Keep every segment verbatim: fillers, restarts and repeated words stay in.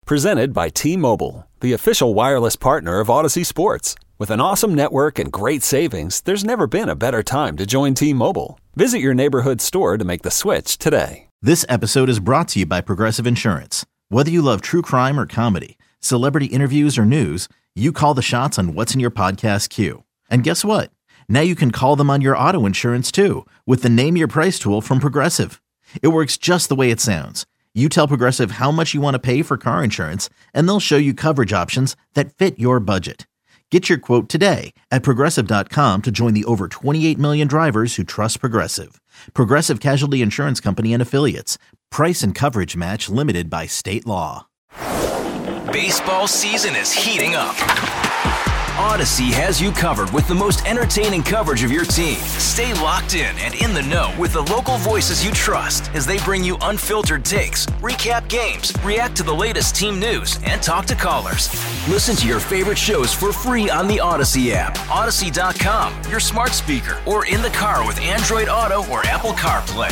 Presented by T-Mobile, the official wireless partner of Odyssey Sports. With an awesome network and great savings, there's never been a better time to join T-Mobile. Visit your neighborhood store to make the switch today. This episode is brought to you by Progressive Insurance. Whether you love true crime or comedy, celebrity interviews or news, you call the shots on what's in your podcast queue. And guess what? Now you can call them on your auto insurance too with the Name Your Price tool from Progressive. It works just the way it sounds. You tell Progressive how much you want to pay for car insurance, and they'll show you coverage options that fit your budget. Get your quote today at Progressive dot com to join the over twenty-eight million drivers who trust Progressive. Progressive Casualty Insurance Company and Affiliates. Price and coverage match limited by state law. Baseball season is heating up. Odyssey has you covered with the most entertaining coverage of your team. Stay locked in and in the know with the local voices you trust as they bring you unfiltered takes, recap games, react to the latest team news, and talk to callers. Listen to your favorite shows for free on the Odyssey app, Odyssey dot com, your smart speaker, or in the car with Android Auto or Apple CarPlay.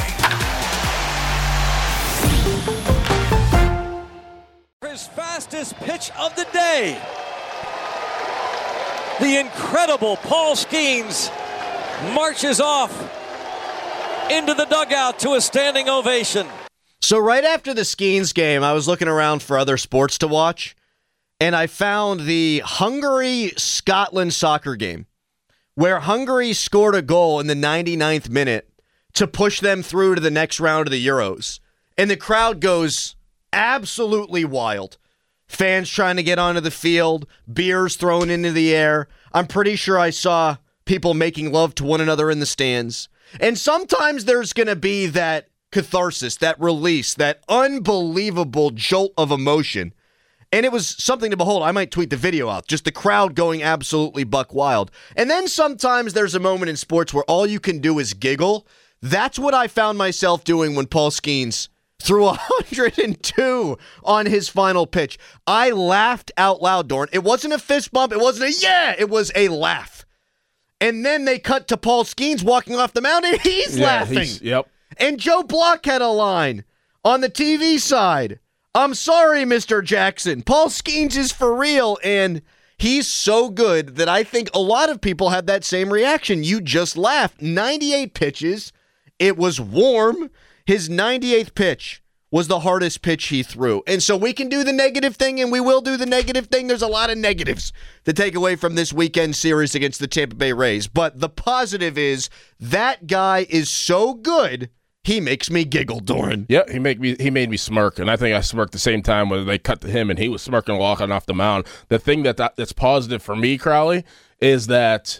His fastest pitch of the day. The incredible Paul Skeens marches off into the dugout to a standing ovation. So right after the Skeens game, I was looking around for other sports to watch, and I found the Hungary-Scotland soccer game, where Hungary scored a goal in the ninety-ninth minute to push them through to the next round of the Euros. And the crowd goes absolutely wild. Fans trying to get onto the field, beers thrown into the air. I'm pretty sure I saw people making love to one another in the stands. And sometimes there's going to be that catharsis, that release, that unbelievable jolt of emotion. And it was something to behold. I might tweet the video out. Just the crowd going absolutely buck wild. And then sometimes there's a moment in sports where all you can do is giggle. That's what I found myself doing when Paul Skeens threw one hundred two on his final pitch. I laughed out loud, Dorn. It wasn't a fist bump. It wasn't a yeah. It was a laugh. And then they cut to Paul Skeens walking off the mound, and he's yeah, laughing. He's, yep. And Joe Block had a line on the T V side. I'm sorry, Mister Jackson. Paul Skeens is for real, and he's so good that I think a lot of people had that same reaction. You just laughed. ninety-eight pitches. It was warm. His ninety-eighth pitch was the hardest pitch he threw. And so we can do the negative thing, and we will do the negative thing. There's a lot of negatives to take away from this weekend series against the Tampa Bay Rays. But the positive is that guy is so good, he makes me giggle, Doran. Yeah, he make me he made me smirk, and I think I smirked the same time when they cut to him, and he was smirking walking off the mound. The thing that, that that's positive for me, Crowley, is that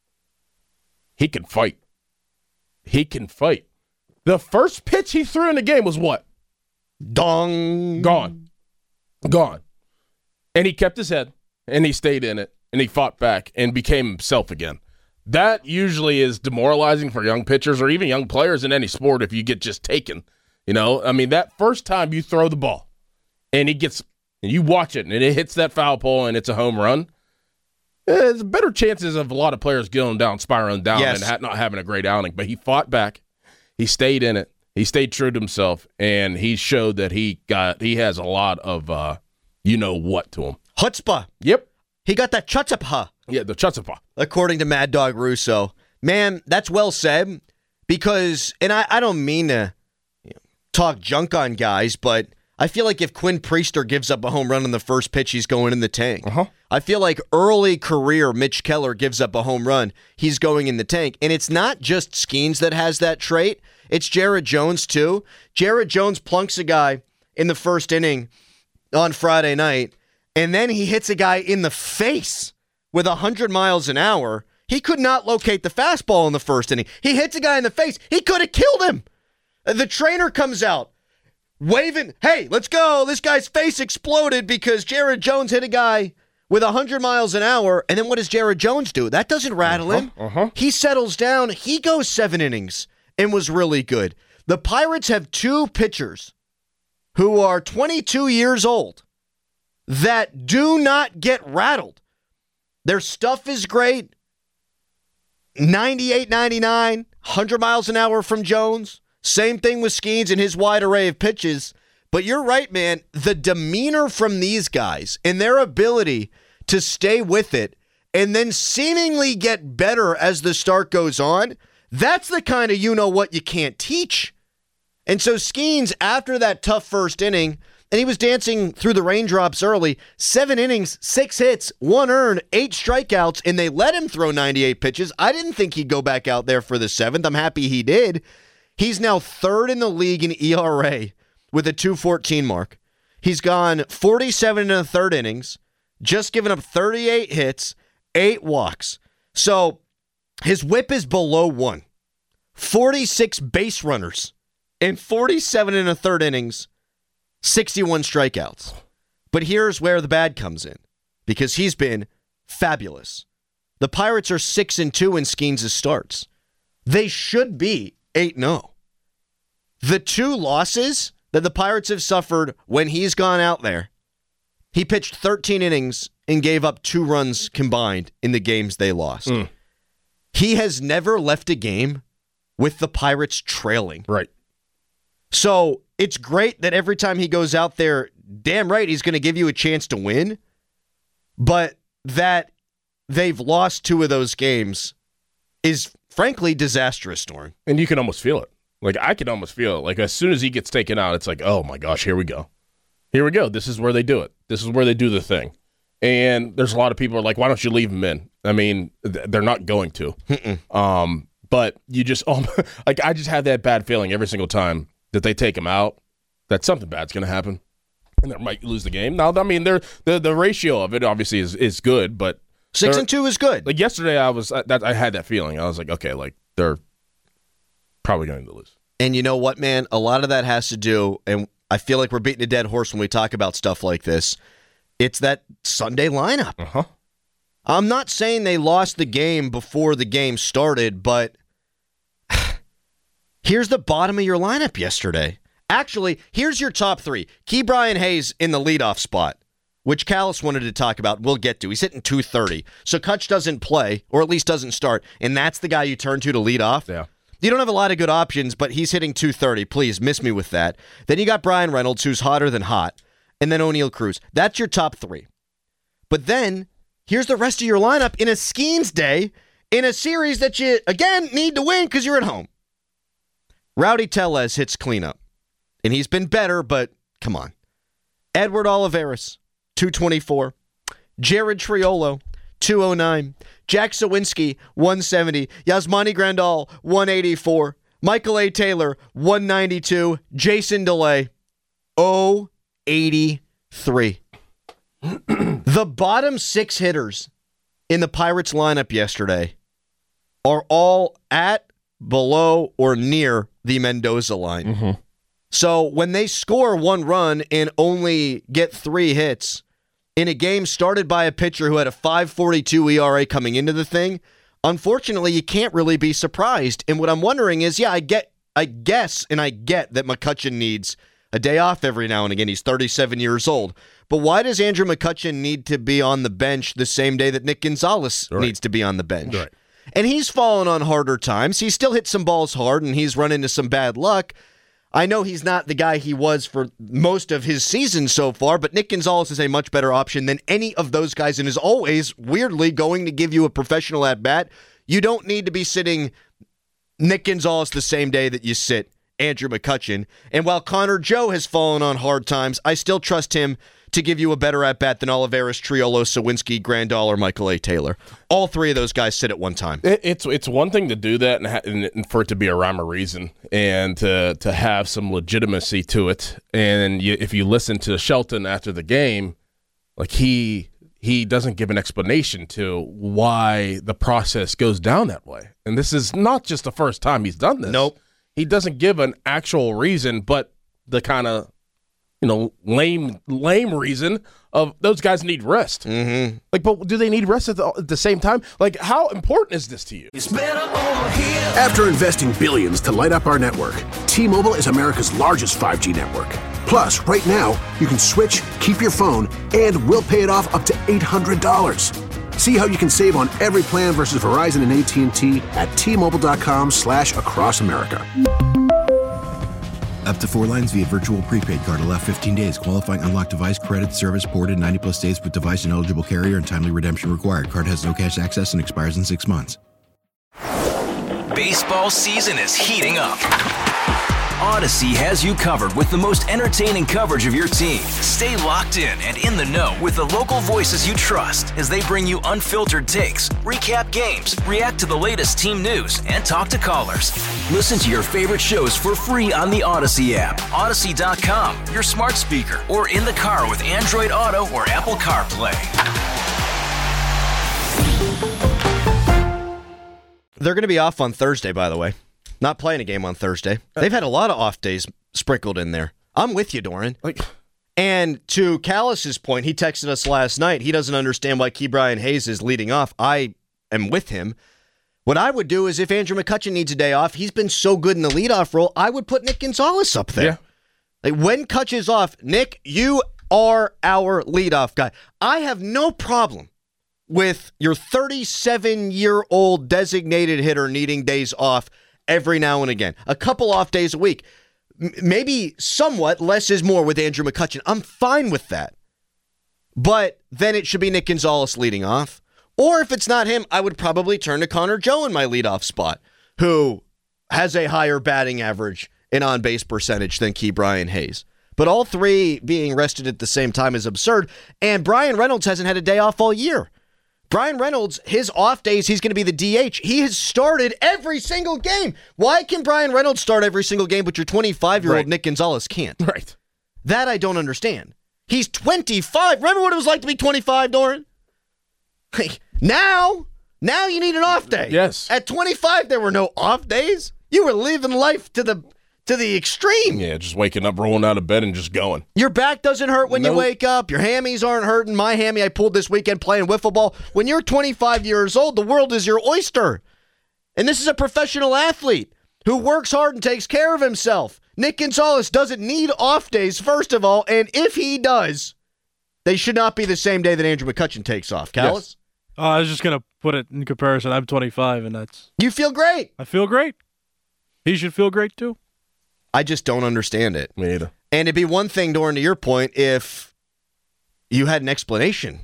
he can fight. He can fight. The first pitch he threw in the game was what? Dong. Gone. Gone. And he kept his head, and he stayed in it, and he fought back and became himself again. That usually is demoralizing for young pitchers or even young players in any sport if you get just taken. You know, I mean, that first time you throw the ball, and he gets, and you watch it, and it hits that foul pole, and it's a home run, there's better chances of a lot of players going down, spiraling down, yes. and not having a great outing. But he fought back. He stayed in it. He stayed true to himself, and he showed that he got he has a lot of uh, you know what to him. Chutzpah. Yep. He got that chutzpah. Yeah, the chutzpah. According to Mad Dog Russo. Man, that's well said because, and I, I don't mean to you know, talk junk on guys, but I feel like if Quinn Priester gives up a home run on the first pitch, he's going in the tank. Uh-huh. I feel like early career Mitch Keller gives up a home run, he's going in the tank. And it's not just Skeens that has that trait. It's Jared Jones, too. Jared Jones plunks a guy in the first inning on Friday night, and then he hits a guy in the face with one hundred miles an hour. He could not locate the fastball in the first inning. He hits a guy in the face. He could have killed him. The trainer comes out, waving, hey, let's go. This guy's face exploded because Jared Jones hit a guy with one hundred miles an hour. And then what does Jared Jones do? That doesn't rattle uh-huh, him. Uh-huh. He settles down. He goes seven innings and was really good. The Pirates have two pitchers who are twenty-two years old that do not get rattled. Their stuff is great. ninety-eight, ninety-nine, one hundred miles an hour from Jones. Same thing with Skeens and his wide array of pitches. But you're right, man. The demeanor from these guys and their ability to stay with it and then seemingly get better as the start goes on, that's the kind of you-know-what you can't teach. And so Skeens, after that tough first inning, and he was dancing through the raindrops early, seven innings, six hits, one earned, eight strikeouts, and they let him throw ninety-eight pitches. I didn't think he'd go back out there for the seventh. I'm happy he did. He's now third in the league in E R A with a two fourteen mark. He's gone forty-seven and a third innings, just given up thirty-eight hits, eight walks. So his whip is below one. forty-six base runners in forty-seven and a third innings, sixty-one strikeouts. But here's where the bad comes in, because he's been fabulous. The Pirates are six and two in Skeens' starts. They should be eight and oh. The two losses that the Pirates have suffered when he's gone out there, he pitched thirteen innings and gave up two runs combined in the games they lost. Mm. He has never left a game with the Pirates trailing. Right. So it's great that every time he goes out there, damn right, he's going to give you a chance to win. But that they've lost two of those games is, frankly, disastrous, Doran. And you can almost feel it. Like, I can almost feel it. Like, as soon as he gets taken out, it's like, oh, my gosh, here we go. Here we go. This is where they do it. This is where they do the thing. And there's a lot of people who are like, why don't you leave him in? I mean, th- they're not going to. Um, but you just, oh, like, I just have that bad feeling every single time that they take him out, that something bad's going to happen. And they might lose the game. Now, I mean, they're, the the ratio of it obviously is, is good, but six and two is good. Like yesterday, I was I, that I had that feeling. I was like, okay, like they're probably going to lose. And you know what, man? A lot of that has to do, and I feel like we're beating a dead horse when we talk about stuff like this. It's that Sunday lineup. Uh-huh. I'm not saying they lost the game before the game started, but here's the bottom of your lineup yesterday. Actually, here's your top three. Ke'Bryan Hayes in the leadoff spot, which Callis wanted to talk about. We'll get to. He's hitting two thirty. So Kutch doesn't play, or at least doesn't start, and that's the guy you turn to to lead off. Yeah. You don't have a lot of good options, but he's hitting two thirty. Please, miss me with that. Then you got Brian Reynolds, who's hotter than hot, and then O'Neal Cruz. That's your top three. But then, here's the rest of your lineup in a Skeens day, in a series that you, again, need to win because you're at home. Rowdy Tellez hits cleanup. And he's been better, but come on. Edward Olivares, two twenty-four. Jared Triolo, two oh nine. Jack Sawinski, one seventy. Yasmani Grandal, one eighty-four. Michael A. Taylor, one ninety-two. Jason DeLay, oh eighty-three. The bottom six hitters in the Pirates lineup yesterday are all at, below, or near the Mendoza line. Mm-hmm. So when they score one run and only get three hits in a game started by a pitcher who had a five forty-two E R A coming into the thing, unfortunately, you can't really be surprised. And what I'm wondering is, yeah, I get, I guess, and I get that McCutchen needs a day off every now and again. He's thirty-seven years old. But why does Andrew McCutchen need to be on the bench the same day that Nick Gonzalez right. needs to be on the bench? Right. And he's fallen on harder times. He still hit some balls hard, and he's run into some bad luck. I know he's not the guy he was for most of his season so far, but Nick Gonzalez is a much better option than any of those guys and is always, weirdly, going to give you a professional at-bat. You don't need to be sitting Nick Gonzalez the same day that you sit Andrew McCutchen. And while Connor Joe has fallen on hard times, I still trust him to give you a better at-bat than Olivares, Triolo, Sawinski, Grandal, or Michael A. Taylor. All three of those guys sit at one time. It, it's it's one thing to do that and, ha- and for it to be a rhyme or reason and to, to have some legitimacy to it. And you, if you listen to Shelton after the game, like he he doesn't give an explanation to why the process goes down that way. And this is not just the first time he's done this. Nope. He doesn't give an actual reason, but the kind of you know, lame, lame reason of those guys need rest. Mm-hmm. Like, but do they need rest at the, at the same time? Like, how important is this to you? It's better over here. After investing billions to light up our network, T-Mobile is America's largest five G network. Plus, right now, you can switch, keep your phone, and we'll pay it off up to eight hundred dollars. See how you can save on every plan versus Verizon and A T and T at T-Mobile.com slash across America. Up to four lines via virtual prepaid card. Allow fifteen days. Qualifying unlocked device credit service ported ninety plus days with device and eligible carrier and timely redemption required. Card has no cash access and expires in six months. Baseball season is heating up. Odyssey has you covered with the most entertaining coverage of your team. Stay locked in and in the know with the local voices you trust as they bring you unfiltered takes, recap games, react to the latest team news, and talk to callers. Listen to your favorite shows for free on the Odyssey app, Odyssey dot com, your smart speaker, or in the car with Android Auto or Apple CarPlay. They're going to be off on Thursday, by the way. Not playing a game on Thursday. They've had a lot of off days sprinkled in there. I'm with you, Doran. Like, and to Callis's point, he texted us last night. He doesn't understand why Ke'Bryan Hayes is leading off. I am with him. What I would do is if Andrew McCutchen needs a day off, he's been so good in the leadoff role, I would put Nick Gonzalez up there. Yeah. Like when Kutch is off, Nick, you are our leadoff guy. I have no problem with your thirty-seven-year-old designated hitter needing days off every now and again. A couple off days a week. M- maybe somewhat less is more with Andrew McCutchen. I'm fine with that. But then it should be Nick Gonzalez leading off. Or if it's not him, I would probably turn to Connor Joe in my leadoff spot, who has a higher batting average and on-base percentage than Ke'Bryan Hayes. But all three being rested at the same time is absurd. And Brian Reynolds hasn't had a day off all year. Brian Reynolds, his off days, he's going to be the D H. He has started every single game. Why can Brian Reynolds start every single game, but your twenty-five-year-old Right. Nick Gonzalez can't? right. That I don't understand. He's twenty-five. Remember what it was like to be twenty-five, Doran? Hey, now, now you need an off day. Yes. At twenty-five, there were no off days. You were living life to the to the extreme. Yeah, just waking up, rolling out of bed, and just going. Your back doesn't hurt when Nope. you wake up. Your hammies aren't hurting. My hammy I pulled this weekend playing wiffle ball. When you're twenty-five years old, the world is your oyster. And this is a professional athlete who works hard and takes care of himself. Nick Gonzalez doesn't need off days, first of all, and if he does, they should not be the same day that Andrew McCutchen takes off. Callis? Uh, I was just going to put it in comparison. I'm twenty-five, and that's... You feel great. I feel great. He should feel great, too. I just don't understand it. Me either. And it'd be one thing, Doran, to your point, if you had an explanation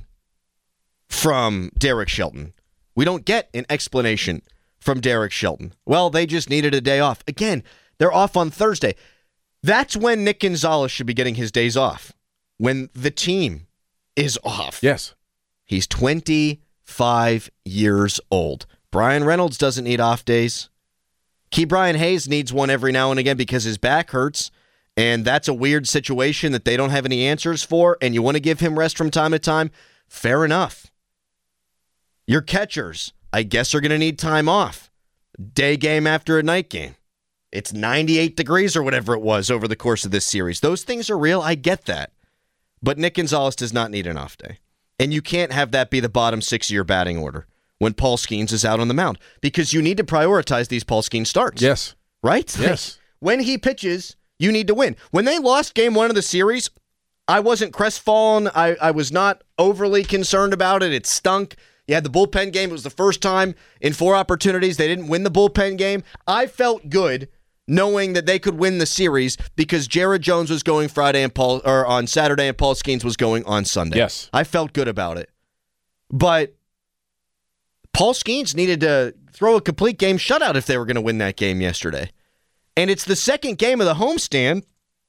from Derek Shelton. We don't get an explanation from Derek Shelton. Well, they just needed a day off. Again, they're off on Thursday. That's when Nick Gonzalez should be getting his days off, when the team is off. Yes. He's twenty-five years old. Brian Reynolds doesn't need off days. Ke'Bryan Hayes needs one every now and again because his back hurts, and that's a weird situation that they don't have any answers for, and you want to give him rest from time to time. Fair enough. Your catchers, I guess, are going to need time off. Day game after a night game. It's ninety-eight degrees or whatever it was over the course of this series. Those things are real. I get that. But Nick Gonzalez does not need an off day. And you can't have that be the bottom six of your batting order when Paul Skeens is out on the mound, because you need to prioritize these Paul Skeens starts. Yes. Right? Yes. When he pitches, you need to win. When they lost game one of the series, I wasn't crestfallen. I, I was not overly concerned about it. It stunk. You had the bullpen game. It was the first time in four opportunities they didn't win the bullpen game. I felt good knowing that they could win the series because Jared Jones was going Friday and Paul or on Saturday and Paul Skeens was going on Sunday. Yes. I felt good about it. But Paul Skeens needed to throw a complete game shutout if they were going to win that game yesterday. And it's the second game of the homestand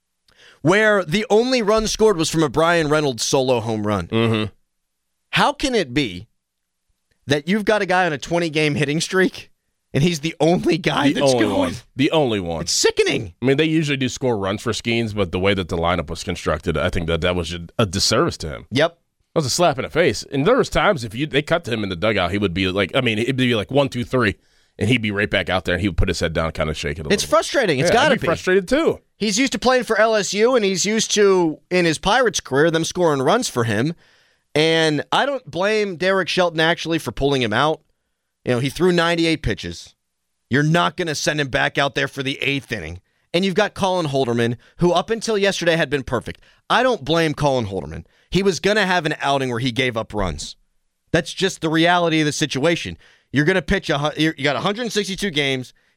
where the only run scored was from a Brian Reynolds solo home run. Mm-hmm. How can it be that you've got a guy on a twenty-game hitting streak and he's the only guy The that's only going? one. The only one. It's sickening. I mean, they usually do score runs for Skeens, but the way that the lineup was constructed, I think that that was a disservice to him. Yep. That was a slap in the face. And there was times if you they cut to him in the dugout, he would be like, I mean, it'd be like one, two, three, and he'd be right back out there, and he would put his head down, kind of shake it a It's little frustrating. bit. It's Yeah, got to I'd be. frustrated too. He's used to playing for L S U, and he's used to, in his Pirates career, them scoring runs for him. And I don't blame Derek Shelton, actually, for pulling him out. You know, he threw ninety-eight pitches. You're not going to send him back out there for the eighth inning. And you've got Colin Holderman, who up until yesterday had been perfect. I don't blame Colin Holderman. He was going to have an outing where he gave up runs. That's just the reality of the situation. You're going to pitch, a, you got one hundred sixty-two games.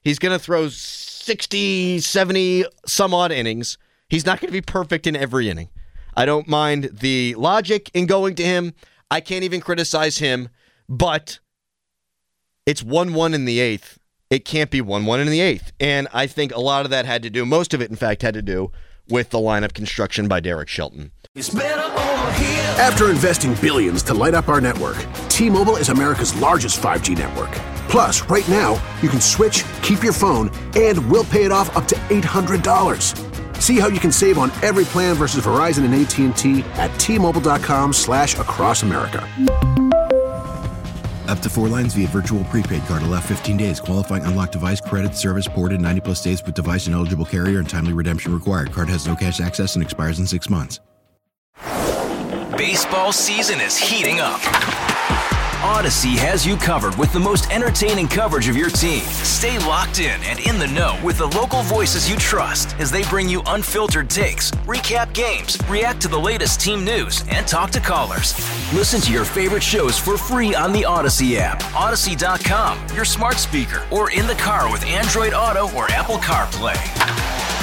He's going to throw sixty, seventy, some odd innings. He's not going to be perfect in every inning. I don't mind the logic in going to him. I can't even criticize him, but it's one one in the eighth. It can't be one one in the eighth. And I think a lot of that had to do, most of it, in fact, had to do with the lineup construction by Derek Shelton. It's better over here. After investing billions to light up our network, T-Mobile is America's largest five G network. Plus, right now, you can switch, keep your phone, and we'll pay it off up to eight hundred dollars. See how you can save on every plan versus Verizon and A T and T at T-Mobile.com slash across America. Up to four lines via virtual prepaid card. Allow fifteen days. Qualifying unlocked device credit. Service ported ninety plus days with device and eligible carrier and timely redemption required. Card has no cash access and expires in six months. Baseball season is heating up. Odyssey has you covered with the most entertaining coverage of your team. Stay locked in and in the know with the local voices you trust as they bring you unfiltered takes, recap games, react to the latest team news, and talk to callers. Listen to your favorite shows for free on the Odyssey app, Odyssey dot com, your smart speaker, or in the car with Android Auto or Apple CarPlay.